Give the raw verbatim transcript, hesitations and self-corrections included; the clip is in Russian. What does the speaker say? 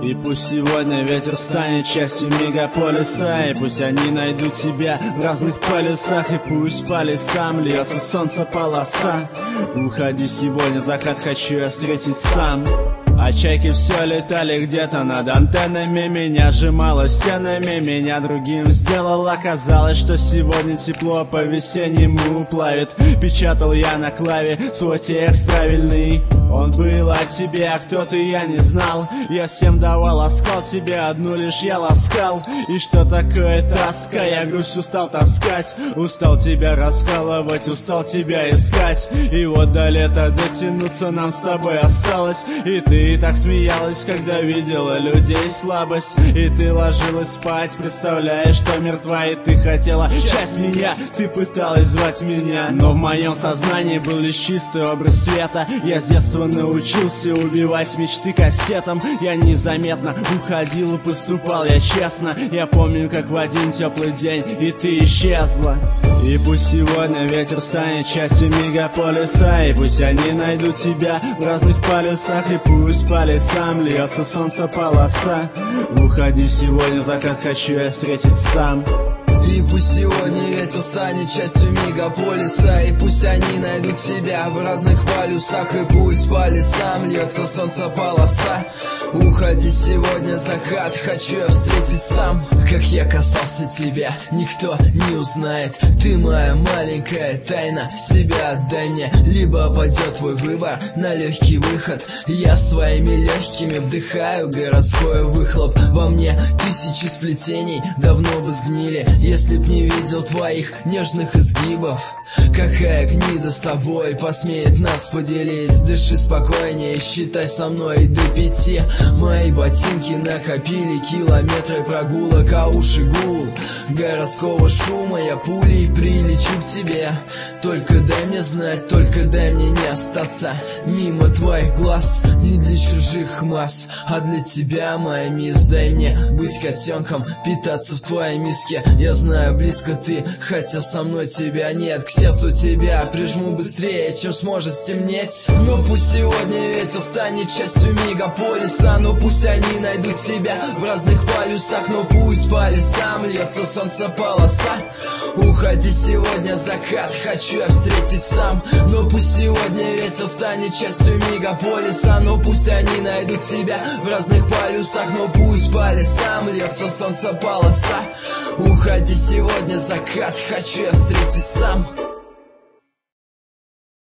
И пусть сегодня ветер станет частью мегаполиса, и пусть они найдут тебя в разных полюсах, и пусть по лесам льется солнце полоса. Уходи сегодня, закат хочу я встретить сам. А чайки все летали где-то над антеннами, меня сжимало стенами, меня другим сделало. Казалось, что сегодня тепло по-весеннему плавит. Печатал я на клаве свой текст правильный. Он был о тебе, а кто ты, я не знал. Я всем давал оскал, тебе одну лишь я ласкал. И что такое тоска, я грусть устал таскать. Устал тебя раскалывать, устал тебя искать. И вот до лета дотянуться нам с тобой осталось. И ты И так смеялась, когда видела людей слабость. И ты ложилась спать, представляя, что мертва. И ты хотела часть меня, ты пыталась звать меня. Но в моем сознании был лишь чистый образ света. Я с детства научился убивать мечты кастетом. Я незаметно уходил и поступал я честно. Я помню, как в один теплый день и ты исчезла. И пусть сегодня ветер станет частью мегаполиса, и пусть они найдут тебя в разных полюсах, и пусть по лесам льется солнце полоса. Уходи сегодня, закат хочу я встретить сам. И пусть сегодня ветер станет частью мегаполиса, и пусть они найдут тебя в разных полюсах, и пусть по лесам льется солнце полоса. Уходи сегодня, закат хочу я встретить сам. Как я касался тебя, никто не узнает. Ты моя маленькая тайна, себя отдай мне. Либо пойдет твой выбор на легкий выход. Я своими легкими вдыхаю городской выхлоп. Во мне тысячи сплетений давно бы сгнили, если б не видел твоих нежных изгибов. Какая гнида с тобой посмеет нас поделить? Дыши спокойнее, считай со мной до пяти. Мои ботинки накопили километры прогулок, а уши гул городского шума. Я пулей прилечу к тебе. Только дай мне знать, только дай мне не остаться мимо твоих глаз. Не для чужих масс, а для тебя, моя мисс. Дай мне быть котенком, питаться в твоей миске. Я знаю, близко ты, хотя со мной тебя нет. К сердцу тебя прижму быстрее, чем сможет стемнеть. Но пусть сегодня ветер станет частью мегаполиса, но пусть они найдут тебя в разных полюсах, но пусть по лесам льется солнце полоса. Уходи сегодня, закат хочу я встретить сам. Но пусть сегодня ветер станет частью мегаполиса, но пусть они найдут тебя в разных полюсах, но пусть по лесам льется солнце полоса. Уходи сегодня, закат хочу я встретить сам.